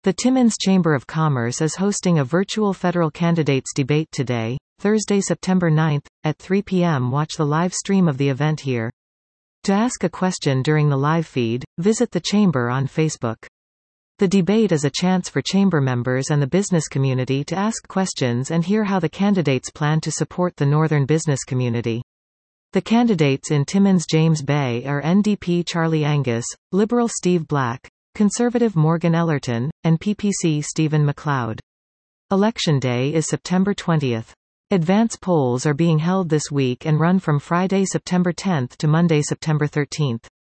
The Timmins Chamber of Commerce is hosting a virtual federal candidates debate today, Thursday, September 9, at 3 p.m. Watch the live stream of the event here. To ask a question during the live feed, visit the Chamber on Facebook. The debate is a chance for Chamber members and the business community to ask questions and hear how the candidates plan to support the northern business community. The candidates in Timmins James Bay are NDP Charlie Angus, Liberal Steve Black, Conservative Morgan Ellerton, and PPC Stephen MacLeod. Election Day is September 20. Advance polls are being held this week and run from Friday, September 10 to Monday, September 13.